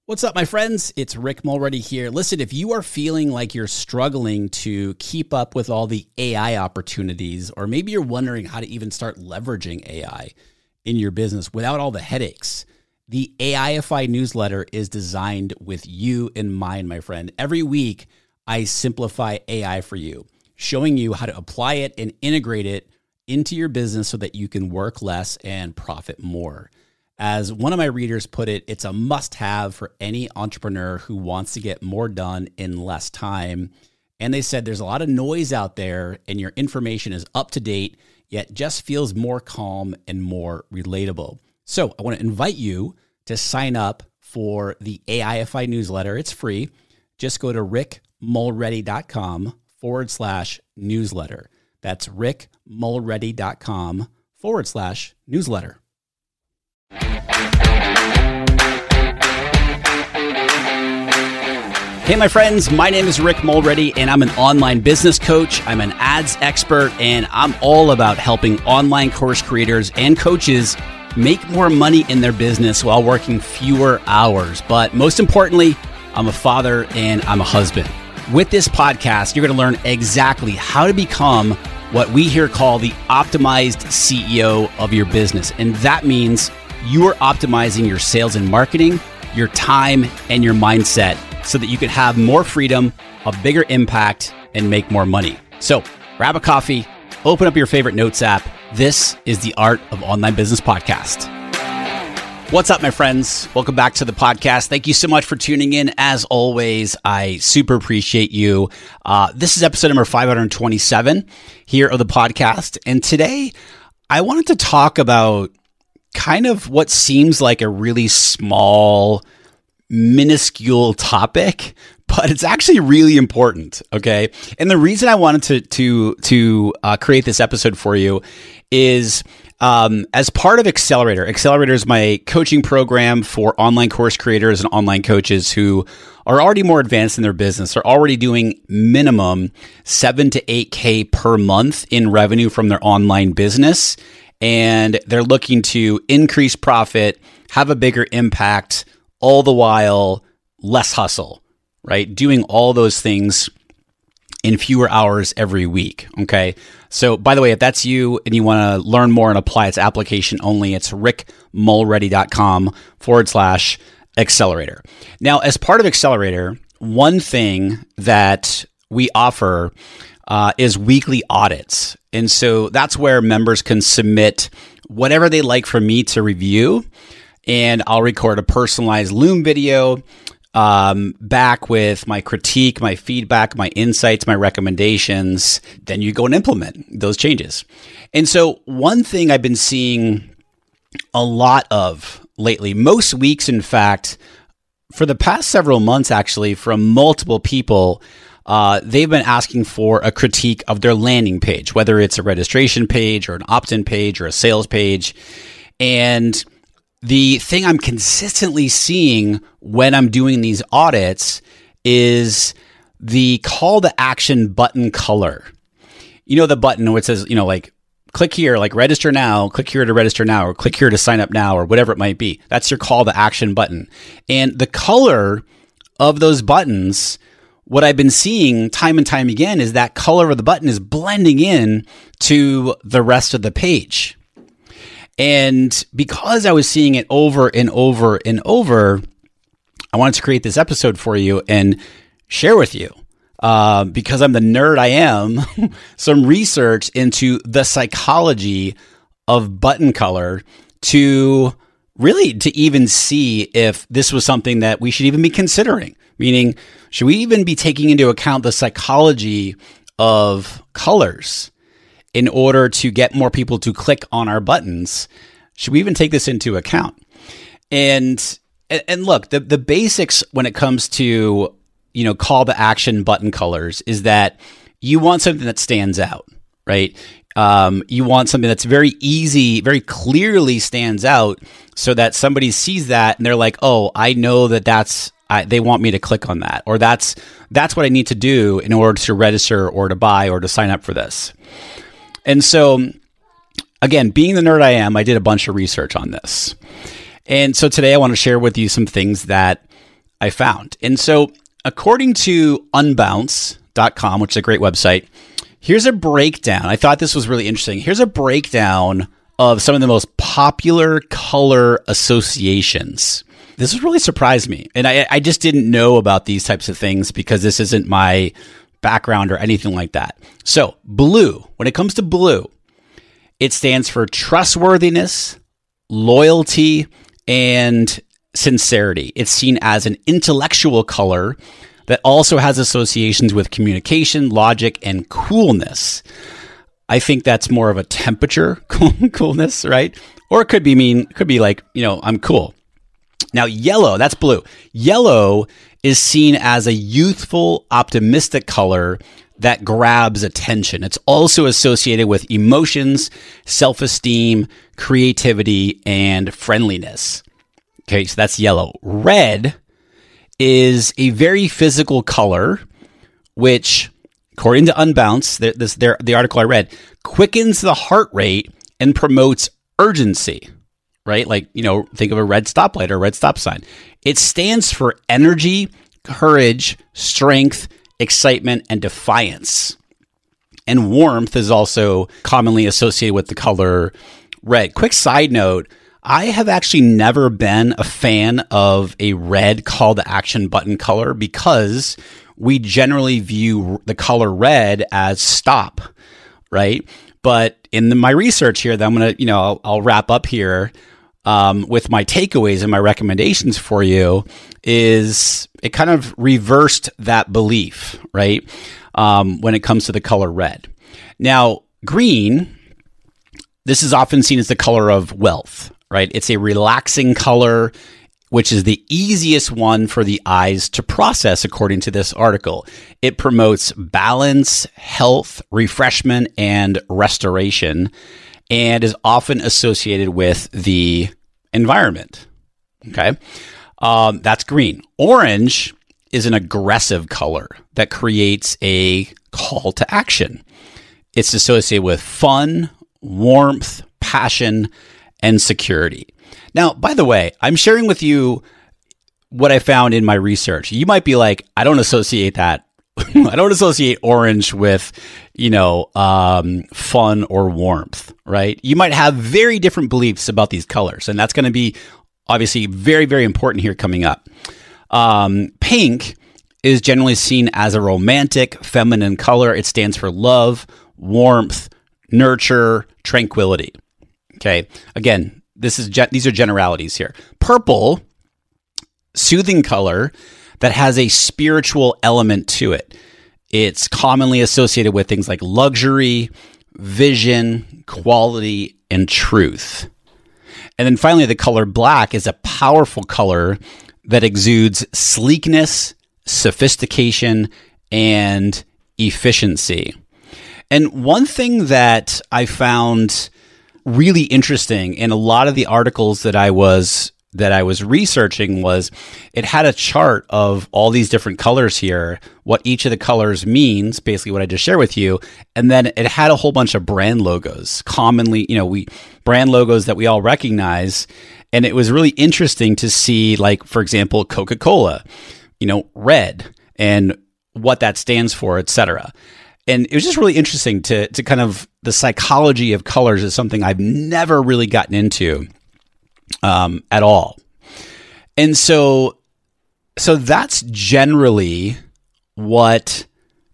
What's up, my friends? It's Rick Mulready here. Listen, if you are feeling like you're struggling to keep up with all the AI opportunities, or maybe you're wondering how to even start leveraging AI in your business without all the headaches, the AIFI newsletter is designed with you in mind, my friend. Every week, I simplify AI for you, showing you how to apply it and integrate it into your business so that you can work less and profit more. As one of my readers put it, it's a must-have for any entrepreneur who wants to get more done in less time. And they said there's a lot of noise out there and your information is up to date, yet just feels more calm and more relatable. So I want to invite you to sign up for the AIFI newsletter. It's free. Just go to rickmulready.com/newsletter. That's rickmulready.com/newsletter. Hey, my friends, my name is Rick Mulready, and I'm an online business coach. I'm an ads expert, and I'm all about helping online course creators and coaches make more money in their business while working fewer hours. But most importantly, I'm a father and I'm a husband. With this podcast, you're going to learn exactly how to become what we here call the optimized CEO of your business. And that means you are optimizing your sales and marketing, your time, and your mindset so that you can have more freedom, a bigger impact, and make more money. So grab a coffee, open up your favorite notes app. This is the Art of Online Business Podcast. What's up, my friends? Welcome back to the podcast. Thank you so much for tuning in. As always, I super appreciate you. This is episode number 527 here of the podcast. And today I wanted to talk about kind of what seems like a really small, minuscule topic, but it's actually really important. Okay. And the reason I wanted to create this episode for you is as part of Accelerator. Accelerator is my coaching program for online course creators and online coaches who are already more advanced in their business. They're already doing minimum 7 to 8K per month in revenue from their online business. And they're looking to increase profit, have a bigger impact, all the while less hustle, right? Doing all those things in fewer hours every week, okay? So by the way, if that's you and you want to learn more and apply, it's application only. It's rickmulready.com/accelerator. Now, as part of Accelerator, one thing that we offer is weekly audits. And so that's where members can submit whatever they like for me to review. And I'll record a personalized Loom video back with my critique, my feedback, my insights, my recommendations. Then you go and implement those changes. And so one thing I've been seeing a lot of lately, most weeks, in fact, for the past several months, actually, from multiple people, they've been asking for a critique of their landing page, whether it's a registration page or an opt-in page or a sales page. And the thing I'm consistently seeing when I'm doing these audits is the call to action button color. You know, the button where it says, like, click here, like register now, click here to register now, or click here to sign up now, or whatever it might be. That's your call to action button. And the color of those buttons, what I've been seeing time and time again is that color of the button is blending in to the rest of the page. And because I was seeing it over and over and over, I wanted to create this episode for you and share with you, because I'm the nerd I am, some research into the psychology of button color to even see if this was something that we should even be considering. Meaning, should we even be taking into account the psychology of colors in order to get more people to click on our buttons? Should we even take this into account? And look, the basics when it comes to, call to action button colors is that you want something that stands out, right? You want something that's very easy, very clearly stands out so that somebody sees that and they're like, oh, I know that's they want me to click on that, or that's what I need to do in order to register or to buy or to sign up for this. And so, again, being the nerd I am, I did a bunch of research on this. And so today I want to share with you some things that I found. And so according to unbounce.com, which is a great website, here's a breakdown. I thought this was really interesting. Here's a breakdown of some of the most popular color associations. This has really surprised me. And I just didn't know about these types of things because this isn't my background or anything like that. So blue, when it comes to blue, it stands for trustworthiness, loyalty, and sincerity. It's seen as an intellectual color that also has associations with communication, logic, and coolness. I think that's more of a temperature coolness, right? Or it could be like, I'm cool. Now, yellow, that's blue. Yellow is seen as a youthful, optimistic color that grabs attention. It's also associated with emotions, self-esteem, creativity, and friendliness. Okay, so that's yellow. Red is a very physical color, which, according to Unbounce, the article I read, quickens the heart rate and promotes urgency, right? Like, think of a red stoplight or a red stop sign. It stands for energy, courage, strength, excitement, and defiance. And warmth is also commonly associated with the color red. Quick side note, I have actually never been a fan of a red call to action button color because we generally view the color red as stop, right? But in my research here that I'm going to, I'll wrap up here with my takeaways and my recommendations for you is it kind of reversed that belief, right? When it comes to the color red. Now, green, this is often seen as the color of wealth, right? It's a relaxing color, which is the easiest one for the eyes to process, according to this article. It promotes balance, health, refreshment, and restoration, and is often associated with the environment. Okay, that's green. Orange is an aggressive color that creates a call to action. It's associated with fun, warmth, passion, and security. Now, by the way, I'm sharing with you what I found in my research. You might be like, I don't associate that. I don't associate orange with, fun or warmth, right? You might have very different beliefs about these colors, and that's going to be obviously very, very important here coming up. Pink is generally seen as a romantic, feminine color. It stands for love, warmth, nurture, tranquility. Okay. Again, these are generalities here. Purple, soothing color that has a spiritual element to it. It's commonly associated with things like luxury, vision, quality, and truth. And then finally, the color black is a powerful color that exudes sleekness, sophistication, and efficiency. And one thing that I found really interesting in a lot of the articles that I was researching was it had a chart of all these different colors here, what each of the colors means, basically what I just shared with you, and then it had a whole bunch of brand logos, commonly, brand logos that we all recognize, and it was really interesting to see, like, for example, Coca-Cola, red, and what that stands for, etc. And it was just really interesting to kind of, the psychology of colors is something I've never really gotten into at all. And so that's generally what,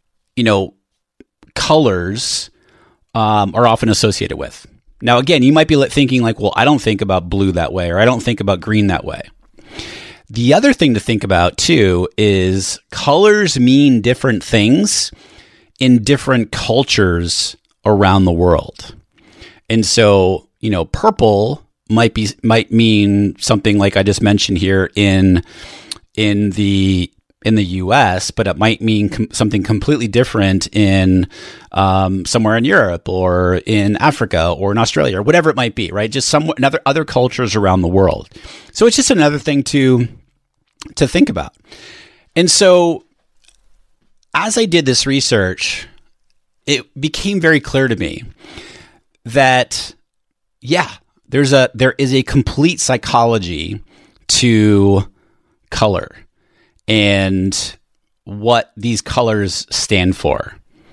colors are often associated with. Now, again, you might be thinking like, well, I don't think about blue that way, or I don't think about green that way. The other thing to think about too is colors mean different things in different cultures around the world. And so, purple might mean something like I just mentioned here in the US, but it might mean something completely different in somewhere in Europe or in Africa or in Australia or whatever it might be, right? Just other cultures around the world. So it's just another thing to think about. And so as I did this research, it became very clear to me that, there is a complete psychology to color. and what these colors stand for.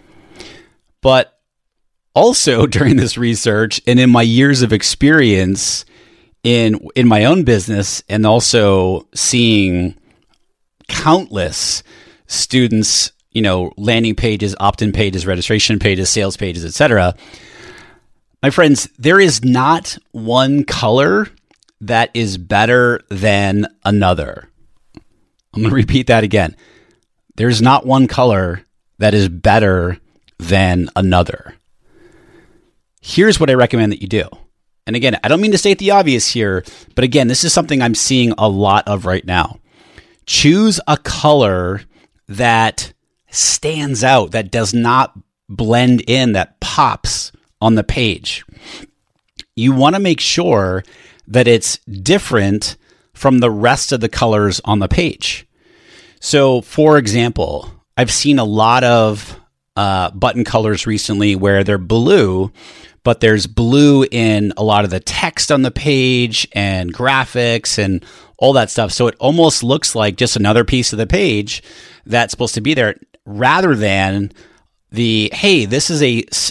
But also during this research and in my years of experience in my own business, and also seeing countless students, landing pages, opt-in pages, registration pages, sales pages, etc. My friends, there is not one color that is better than another. I'm going to repeat that again. There's not one color that is better than another. Here's what I recommend that you do. And again, I don't mean to state the obvious here, but again, this is something I'm seeing a lot of right now. Choose a color that stands out, that does not blend in, that pops on the page. You want to make sure that it's different from the rest of the colors on the page. So, for example, I've seen a lot of button colors recently where they're blue, but there's blue in a lot of the text on the page and graphics and all that stuff. So it almost looks like just another piece of the page that's supposed to be there, rather than hey, this is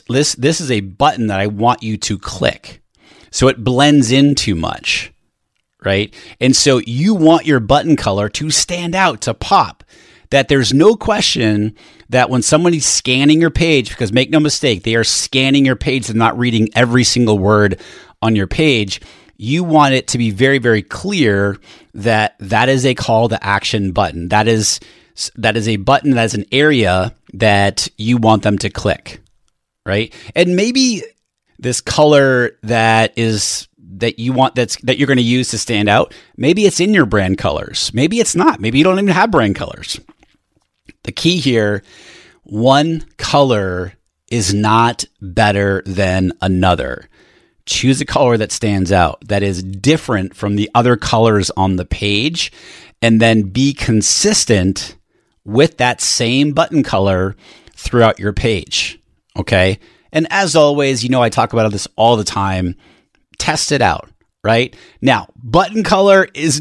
a button that I want you to click. So it blends in too much, right? And so you want your button color to stand out, to pop, that there's no question that when somebody's scanning your page, because make no mistake, they are scanning your page and not reading every single word on your page. You want it to be very, very clear that that is a call to action button. That is a button, that is an area that you want them to click, right? And maybe this color that you want, that you're going to use to stand out, maybe it's in your brand colors. Maybe it's not. Maybe you don't even have brand colors. The key here, one color is not better than another. Choose a color that stands out, that is different from the other colors on the page, and then be consistent with that same button color throughout your page. Okay? And as always, I talk about this all the time. Test it out, right? Now, button color is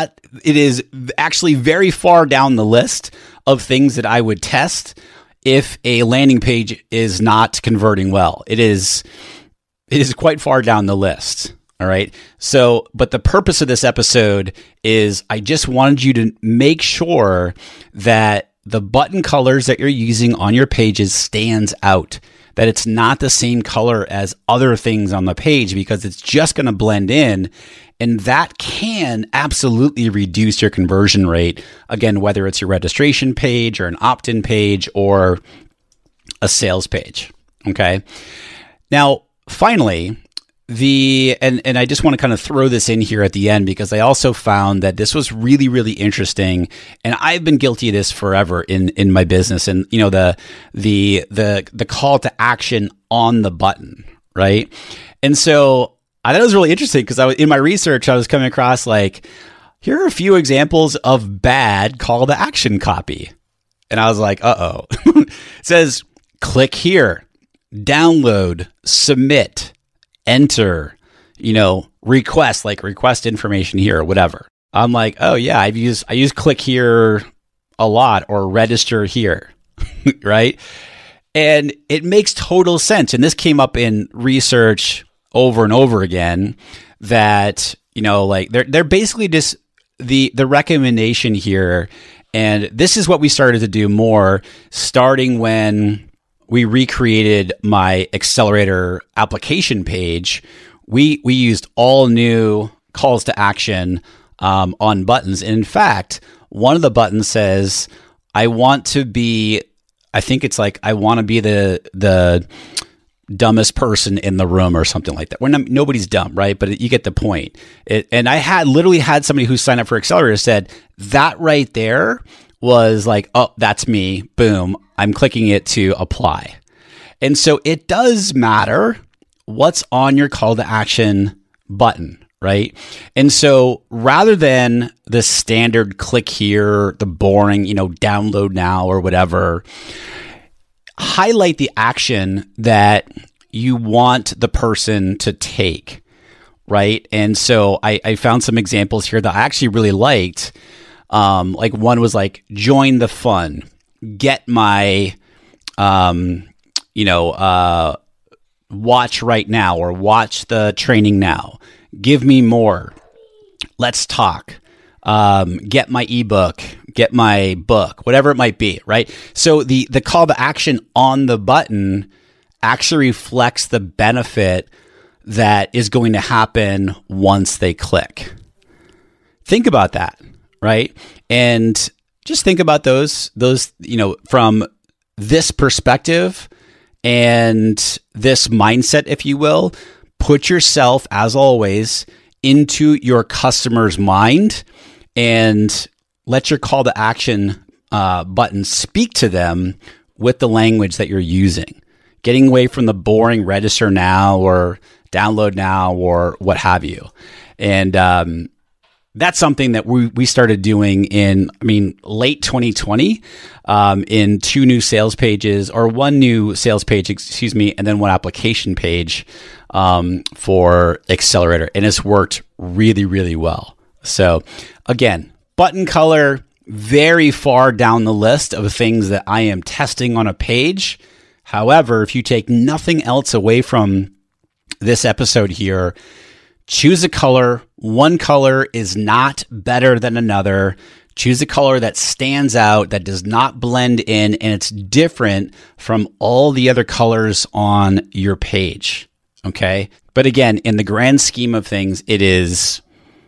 actually very far down the list of things that I would test if a landing page is not converting well. It is quite far down the list. All right. So, but the purpose of this episode is I just wanted you to make sure that the button colors that you're using on your pages stands out, that it's not the same color as other things on the page, because it's just going to blend in. And that can absolutely reduce your conversion rate. Again, whether it's your registration page or an opt-in page or a sales page. Okay. Now, finally, and I just want to kind of throw this in here at the end, because I also found that this was really, really interesting, and I've been guilty of this forever in my business. And the call to action on the button, right? And so I thought it was really interesting, because in my research I was coming across here are a few examples of bad call to action copy, and I was like, it says click here, download, submit, enter, request information here or whatever. I'm like, oh yeah, I use click here a lot, or register here, right? And it makes total sense. And this came up in research over and over again, that, they're basically just the recommendation here. And this is what we started to do more starting when we recreated my Accelerator application page. We used all new calls to action on buttons. And in fact, one of the buttons says, I want to be the dumbest person in the room, or something like that. Nobody's dumb, right? But you get the point. And I literally had somebody who signed up for Accelerator said that right there was like, oh, that's me. Boom. I'm clicking it to apply. And so it does matter what's on your call to action button, right? And so rather than the standard click here, the boring, download now or whatever, highlight the action that you want the person to take, right? And so I found some examples here that I actually really liked. Like one was like, join the fun, get my, you know, watch right now, or watch the training now, give me more, let's talk, get my ebook, get my book, whatever it might be, right? So the call to action on the button actually reflects the benefit that is going to happen once they click. Think about that, right? And just think about those, you know, from this perspective and this mindset, if you will. Put yourself, as always, into your customer's mind and let your call to action button speak to them with the language that you're using. Getting away from the boring register now or download now or what have you. And that's something that we started doing in, late 2020, in 2 new sales pages, or 1 new sales page, and then 1 application page for Accelerator. And it's worked really, really well. So again, button color, very far down the list of things that I am testing on a page. However, if you take nothing else away from this episode here, choose a color. One color is not better than another. Choose a color that stands out, that does not blend in, and it's different from all the other colors on your page. Okay? But again, in the grand scheme of things, it is,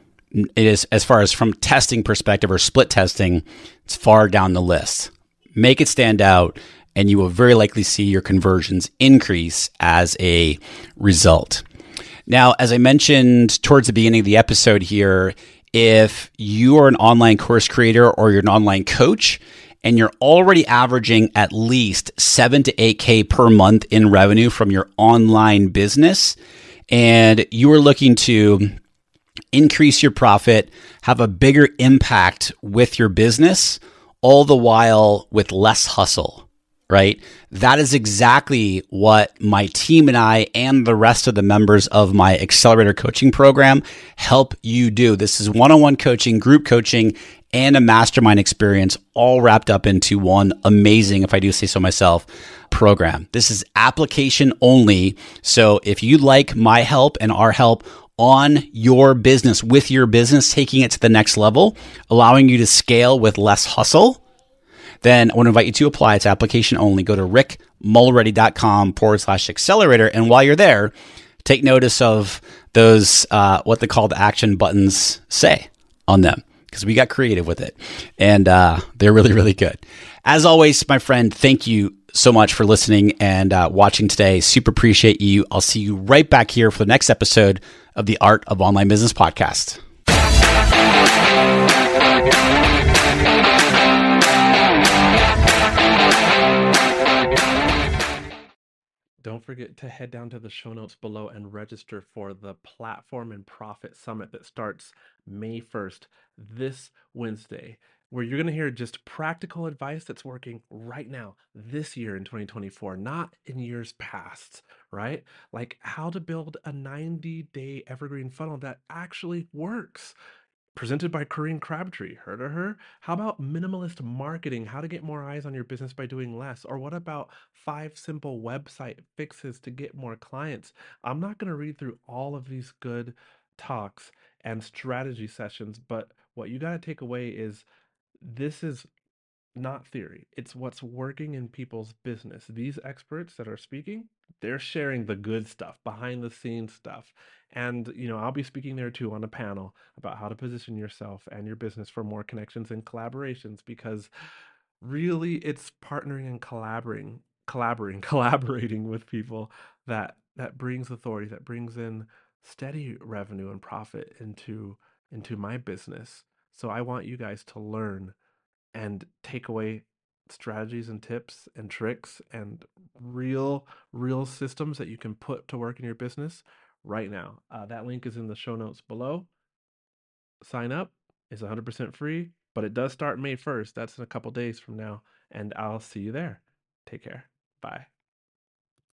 as far as from testing perspective or split testing, it's far down the list. Make it stand out, and you will very likely see your conversions increase as a result. Now, as I mentioned towards the beginning of the episode here, if you are an online course creator or you're an online coach and you're already averaging at least 7 to 8K per month in revenue from your online business, and you are looking to increase your profit, have a bigger impact with your business, all the while with less hustle, right? That is exactly what my team and I and the rest of the members of my Accelerator coaching program help you do. This is one-on-one coaching, group coaching, and a mastermind experience all wrapped up into one amazing, if I do say so myself, program. This is application only. So if you like my help and our help on your business, with your business, taking it to the next level, allowing you to scale with less hustle, then I want to invite you to apply. It's application only. Go to rickmulready.com/accelerator. And while you're there, take notice of those, what the call to action buttons say on them, because we got creative with it. And they're really, really good. As always, my friend, thank you so much for listening and watching today. Super appreciate you. I'll see you right back here for the next episode of the Art of Online Business podcast. Don't forget to head down to the show notes below and register for the Platform and Profit Summit that starts May 1st, this Wednesday, where you're going to hear just practical advice that's working right now, this year in 2024, not in years past, right? Like how to build a 90-day evergreen funnel that actually works. Presented by Corinne Crabtree. Heard of her? How about minimalist marketing? How to get more eyes on your business by doing less? Or what about 5 simple website fixes to get more clients? I'm not going to read through all of these good talks and strategy sessions, but what you got to take away is this is not theory. It's what's working in people's business. These experts that are speaking, they're sharing the good stuff, behind the scenes stuff. And, I'll be speaking there too on a panel about how to position yourself and your business for more connections and collaborations, because really it's partnering and collaborating with people that brings authority, that brings in steady revenue and profit into my business. So I want you guys to learn and take away strategies and tips and tricks and real systems that you can put to work in your business right now. That link is in the show notes below. Sign up. It's 100% free, but it does start May 1st. That's in a couple days from now, and I'll see you there. Take care. Bye.